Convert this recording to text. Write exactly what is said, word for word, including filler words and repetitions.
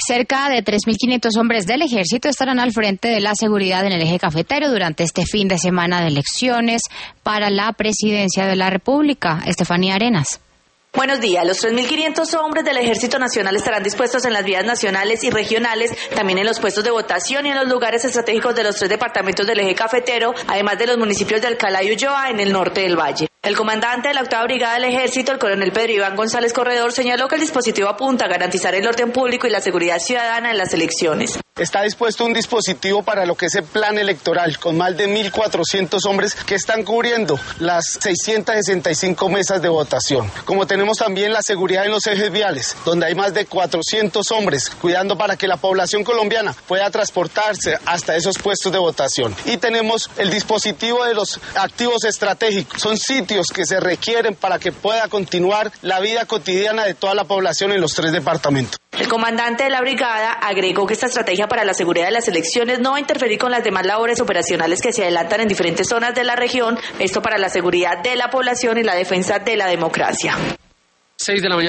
Cerca de tres mil quinientos hombres del ejército estarán al frente de la seguridad en el eje cafetero durante este fin de semana de elecciones para la presidencia de la República. Estefanía Arenas. Buenos días. Los tres mil quinientos hombres del Ejército Nacional estarán dispuestos en las vías nacionales y regionales, también en los puestos de votación y en los lugares estratégicos de los tres departamentos del eje cafetero, además de los municipios de Alcalá y Ulloa en el norte del valle. El comandante de la octava Brigada del Ejército, el coronel Pedro Iván González Corredor, señaló que el dispositivo apunta a garantizar el orden público y la seguridad ciudadana en las elecciones. Está dispuesto un dispositivo para lo que es el plan electoral, con más de mil cuatrocientos hombres que están cubriendo las seiscientas sesenta y cinco mesas de votación. Como tenemos también la seguridad en los ejes viales, donde hay más de cuatrocientos hombres cuidando para que la población colombiana pueda transportarse hasta esos puestos de votación. Y tenemos el dispositivo de los activos estratégicos. Son sitios que se requieren para que pueda continuar la vida cotidiana de toda la población en los tres departamentos. El comandante de la brigada agregó que esta estrategia para la seguridad de las elecciones no va a interferir con las demás labores operacionales que se adelantan en diferentes zonas de la región, esto para la seguridad de la población y la defensa de la democracia. seis de la mañana.